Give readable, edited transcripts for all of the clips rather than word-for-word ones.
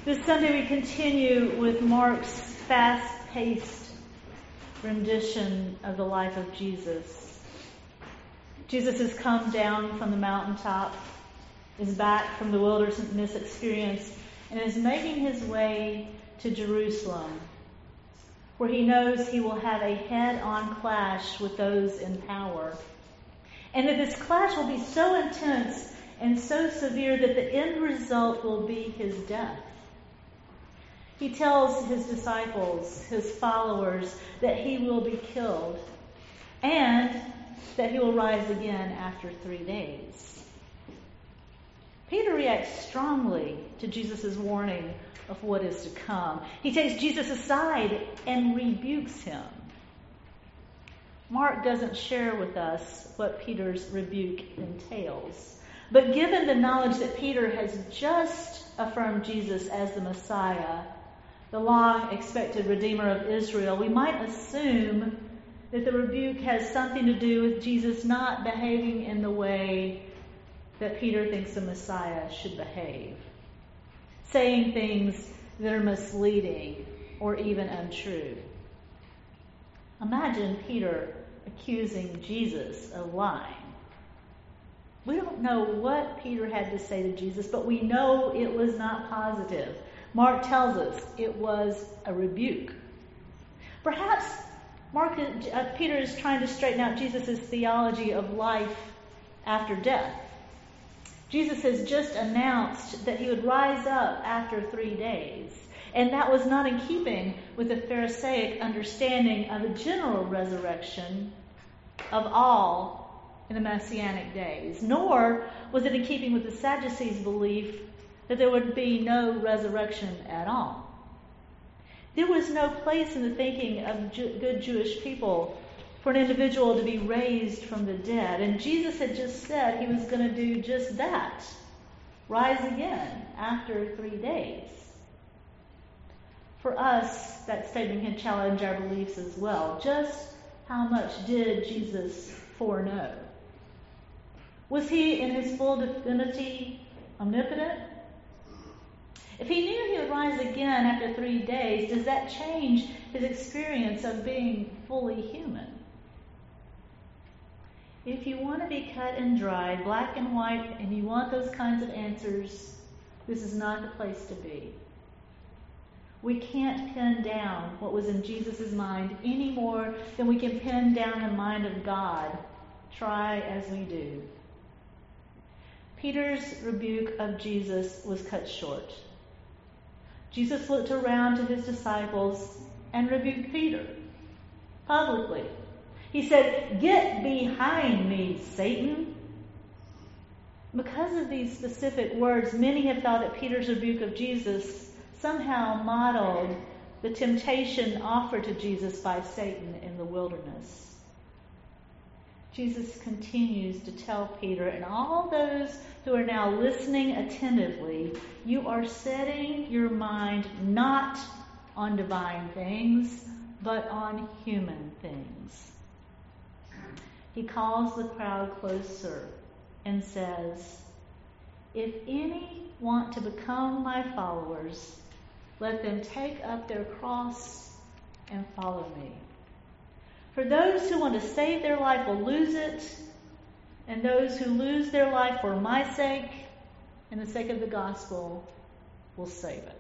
This Sunday we continue with Mark's fast-paced rendition of the life of Jesus. Jesus has come down from the mountaintop, is back from the wilderness experience, and is making his way to Jerusalem, where he knows he will have a head-on clash with those in power. And that this clash will be so intense and so severe that the end result will be his death. He tells his disciples, his followers, that he will be killed and that he will rise again after 3 days. Peter reacts strongly to Jesus' warning of what is to come. He takes Jesus aside and rebukes him. Mark doesn't share with us what Peter's rebuke entails. But given the knowledge that Peter has just affirmed Jesus as the Messiah, the long-expected Redeemer of Israel, we might assume that the rebuke has something to do with Jesus not behaving in the way that Peter thinks the Messiah should behave, saying things that are misleading or even untrue. Imagine Peter accusing Jesus of lying. We don't know what Peter had to say to Jesus, but we know it was not positive. Mark tells us it was a rebuke. Perhaps Peter is trying to straighten out Jesus' theology of life after death. Jesus has just announced that he would rise up after 3 days, and that was not in keeping with the Pharisaic understanding of a general resurrection of all in the Messianic days, nor was it in keeping with the Sadducees' belief that there would be no resurrection at all. There was no place in the thinking of good Jewish people for an individual to be raised from the dead. And Jesus had just said he was going to do just that, rise again after 3 days. For us, that statement can challenge our beliefs as well. Just how much did Jesus foreknow? Was he in his full divinity omnipotent? If he knew he would rise again after 3 days, does that change his experience of being fully human? If you want to be cut and dried, black and white, and you want those kinds of answers, this is not the place to be. We can't pin down what was in Jesus' mind any more than we can pin down the mind of God. Try as we do. Peter's rebuke of Jesus was cut short. Jesus looked around to his disciples and rebuked Peter publicly. He said, "Get behind me, Satan." Because of these specific words, many have thought that Peter's rebuke of Jesus somehow modeled the temptation offered to Jesus by Satan in the wilderness. Jesus continues to tell Peter and all those who are now listening attentively, you are setting your mind not on divine things, but on human things. He calls the crowd closer and says, "If any want to become my followers, let them take up their cross and follow me. For those who want to save their life will lose it, and those who lose their life for my sake and the sake of the gospel will save it."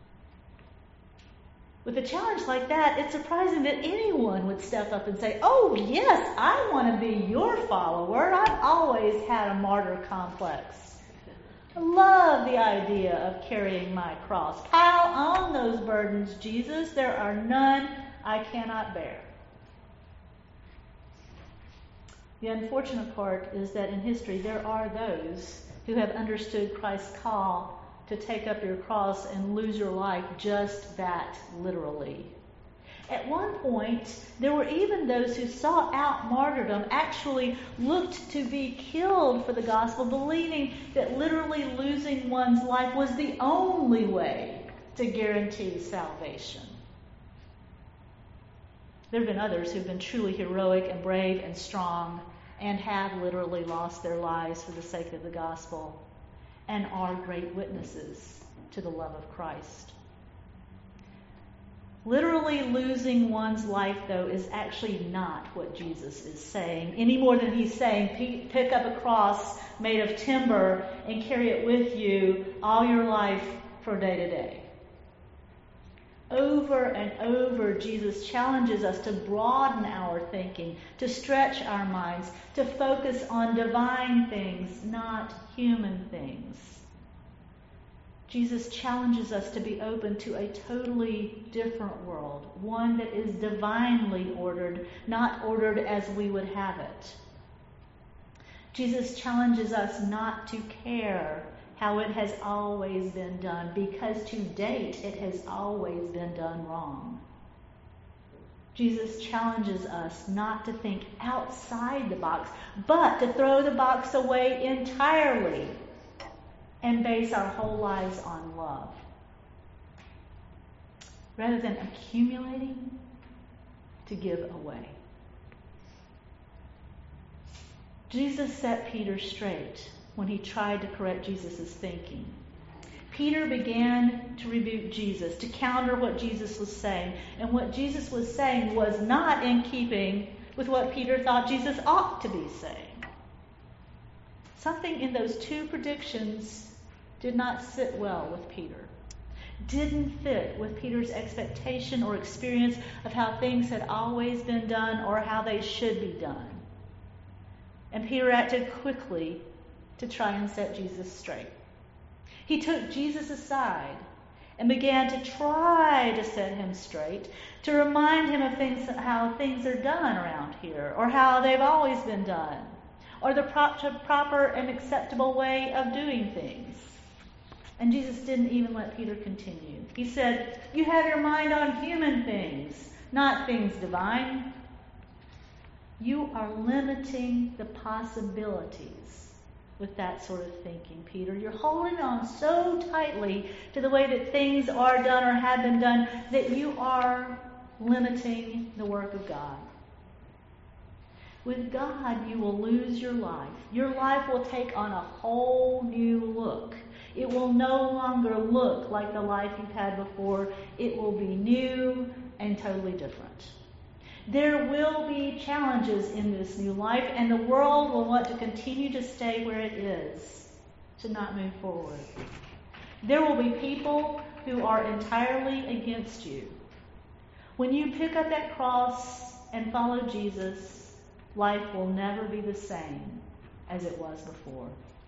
With a challenge like that, it's surprising that anyone would step up and say, "Oh yes, I want to be your follower. I've always had a martyr complex. I love the idea of carrying my cross. Pile on those burdens, Jesus. There are none I cannot bear." The unfortunate part is that in history there are those who have understood Christ's call to take up your cross and lose your life just that literally. At one point, there were even those who sought out martyrdom, actually looked to be killed for the gospel, believing that literally losing one's life was the only way to guarantee salvation. There have been others who've been truly heroic and brave and strong and have literally lost their lives for the sake of the gospel and are great witnesses to the love of Christ. Literally losing one's life, though, is actually not what Jesus is saying, any more than he's saying, pick up a cross made of timber and carry it with you all your life from day to day. Over and over, Jesus challenges us to broaden our thinking, to stretch our minds, to focus on divine things, not human things. Jesus challenges us to be open to a totally different world, one that is divinely ordered, not ordered as we would have it. Jesus challenges us not to care how it has always been done, because to date it has always been done wrong. Jesus challenges us not to think outside the box, but to throw the box away entirely and base our whole lives on love. Rather than accumulating, to give away. Jesus set Peter straight when he tried to correct Jesus' thinking. Peter began to rebuke Jesus, to counter what Jesus was saying. And what Jesus was saying was not in keeping with what Peter thought Jesus ought to be saying. Something in those two predictions did not sit well with Peter. Didn't fit with Peter's expectation or experience of how things had always been done or how they should be done. And Peter acted quickly to try and set Jesus straight. He took Jesus aside and began to try to set him straight, to remind him of how things are done around here, or how they've always been done, or the proper and acceptable way of doing things. And Jesus didn't even let Peter continue. He said, "You have your mind on human things, not things divine. You are limiting the possibilities with that sort of thinking, Peter. You're holding on so tightly to the way that things are done or have been done that you are limiting the work of God. With God, you will lose your life. Your life will take on a whole new look. It will no longer look like the life you've had before. It will be new and totally different. There will be challenges in this new life, and the world will want to continue to stay where it is, to not move forward. There will be people who are entirely against you. When you pick up that cross and follow Jesus, life will never be the same as it was before.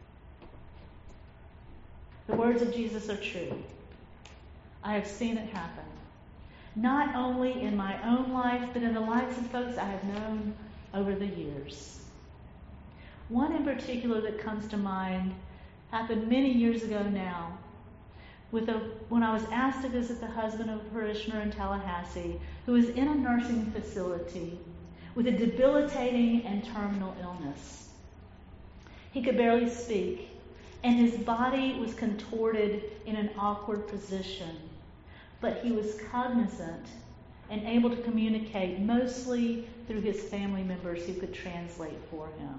The words of Jesus are true. I have seen it happen. Not only in my own life, but in the lives of folks I have known over the years. One in particular that comes to mind happened many years ago now, when I was asked to visit the husband of a parishioner in Tallahassee who was in a nursing facility with a debilitating and terminal illness. He could barely speak, and his body was contorted in an awkward position. But he was cognizant and able to communicate mostly through his family members who could translate for him.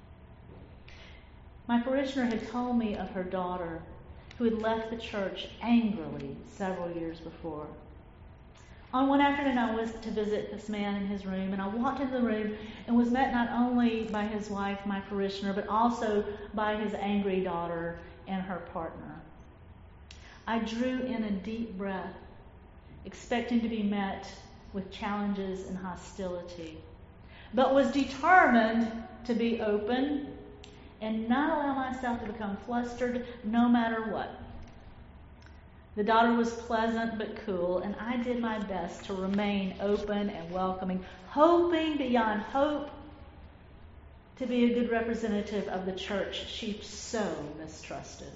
My parishioner had told me of her daughter who had left the church angrily several years before. On one afternoon, I was to visit this man in his room, and I walked into the room and was met not only by his wife, my parishioner, but also by his angry daughter and her partner. I drew in a deep breath, expecting to be met with challenges and hostility, but was determined to be open and not allow myself to become flustered no matter what. The daughter was pleasant but cool, and I did my best to remain open and welcoming, hoping beyond hope to be a good representative of the church she so mistrusted.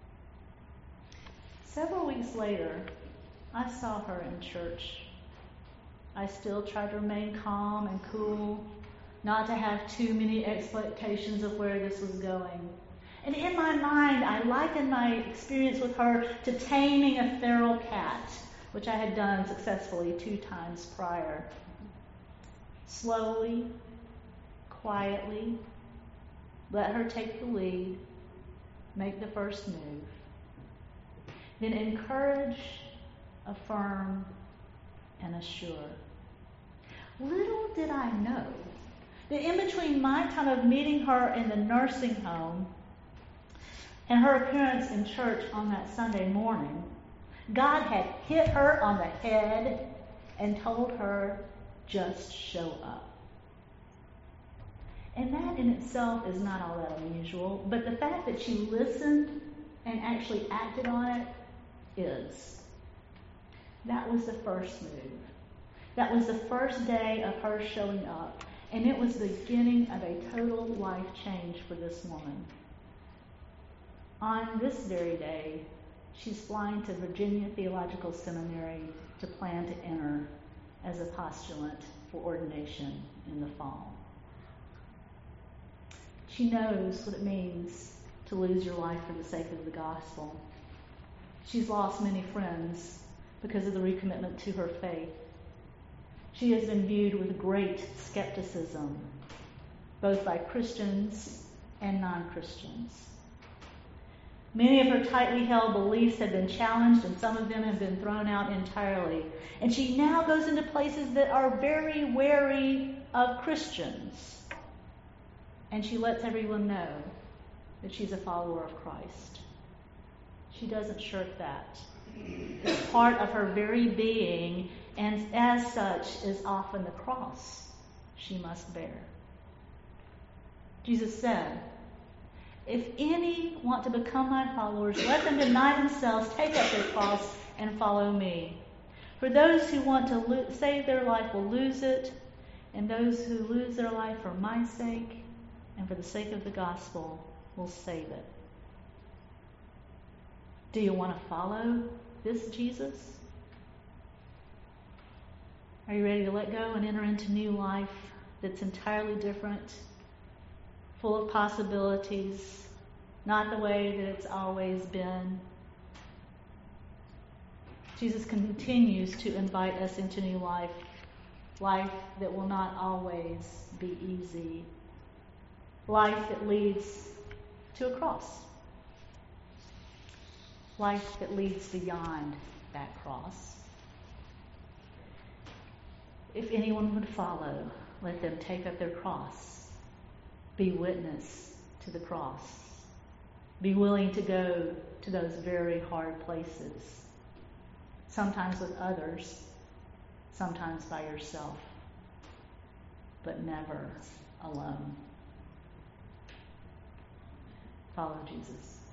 Several weeks later, I saw her in church. I still tried to remain calm and cool, not to have too many expectations of where this was going. And in my mind, I likened my experience with her to taming a feral cat, which I had done successfully 2 times prior. Slowly, quietly, let her take the lead, make the first move. then encourage, affirm, and assure. Little did I know that in between my time of meeting her in the nursing home and her appearance in church on that Sunday morning, God had hit her on the head and told her, just show up. And that in itself is not all that unusual, but the fact that she listened and actually acted on it is. That was the first move. That was the first day of her showing up, and it was the beginning of a total life change for this woman. On this very day, she's flying to Virginia Theological Seminary to plan to enter as a postulant for ordination in the fall. She knows what it means to lose your life for the sake of the gospel. She's lost many friends because of the recommitment to her faith. She has been viewed with great skepticism, both by Christians and non-Christians. Many of her tightly held beliefs have been challenged, and some of them have been thrown out entirely. And she now goes into places that are very wary of Christians. And she lets everyone know that she's a follower of Christ. She doesn't shirk that. It's part of her very being, and as such is often the cross she must bear. Jesus said, if any want to become my followers, let them deny themselves, take up their cross, and follow me. For those who want to save their life will lose it, and those who lose their life for my sake and for the sake of the gospel will save it. Do you want to follow this Jesus? Are you ready to let go and enter into new life that's entirely different, full of possibilities, not the way that it's always been? Jesus continues to invite us into new life, life that will not always be easy, life that leads to a cross, life that leads beyond that cross. If anyone would follow, let them take up their cross, be witness to the cross, be willing to go to those very hard places, sometimes with others, sometimes by yourself, but never alone. Follow Jesus.